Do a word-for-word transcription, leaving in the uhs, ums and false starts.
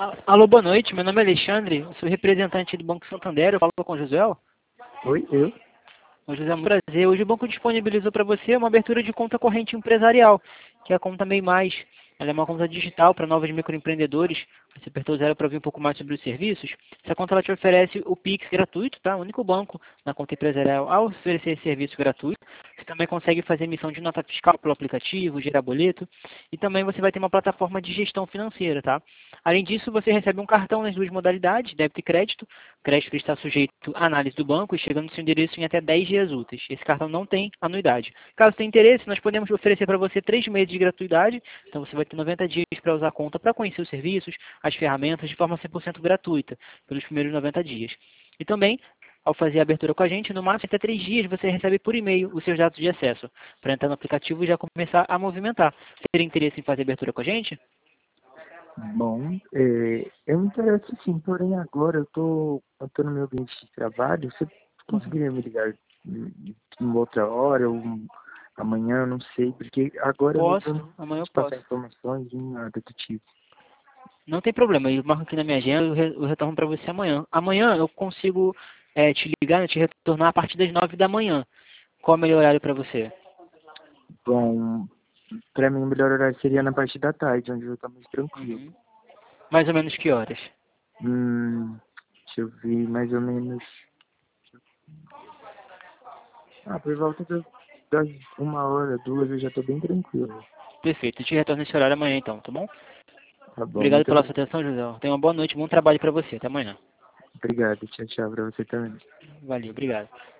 A- Alô, boa noite. Meu nome é Alexandre, eu sou representante do Banco Santander. Eu falo com o José. Oi, eu? Ô, José, é um prazer. Hoje o banco disponibilizou para você uma abertura de conta corrente empresarial, que é a conta MEI Mais. Ela é uma conta digital para novos microempreendedores. Você apertou zero para ouvir um pouco mais sobre os serviços. Essa conta ela te oferece o Pix gratuito, tá? O único banco na conta empresarial a oferecer esse serviço gratuito. Você também consegue fazer emissão de nota fiscal pelo aplicativo, gerar boleto. E também você vai ter uma plataforma de gestão financeira, tá? Além disso, você recebe um cartão nas duas modalidades, débito e crédito. O crédito está sujeito à análise do banco e chega no seu endereço em até dez dias úteis. Esse cartão não tem anuidade. Caso tenha interesse, nós podemos oferecer para você três meses de gratuidade. Então você vai ter noventa dias para usar a conta para conhecer os serviços, as ferramentas de forma cem por cento gratuita, pelos primeiros noventa dias. E também, ao fazer a abertura com a gente, no máximo até três dias você recebe por e-mail os seus dados de acesso, para entrar no aplicativo e já começar a movimentar. Teria interesse em fazer a abertura com a gente? Bom, é, eu me interesso sim, porém agora eu tô, eu tô no meu ambiente de trabalho. Você Uhum. conseguiria me ligar em uma outra hora ou um- amanhã, eu não sei, porque agora eu Posso, não amanhã posso eu te passar posso. informações nem nada do tipo. Não tem problema, eu marco aqui na minha agenda, eu re- eu retorno para você amanhã. Amanhã eu consigo é, te ligar, né, te retornar a partir das nove da manhã. Qual é o melhor horário para você? Bom, pra mim o melhor horário seria na parte da tarde, onde eu tô mais tranquilo. Uhum. Mais ou menos que horas? Hum, deixa eu ver, mais ou menos. Ah, por volta das, das uma hora, duas, eu já tô bem tranquilo. Perfeito, eu te retorno nesse horário amanhã então, tá bom? Tá bom, Obrigado muito pela sua obrigado. atenção, José. Tenha uma boa noite, bom trabalho para você. Até amanhã. Obrigado, tchau, tchau pra você também. Valeu, obrigado.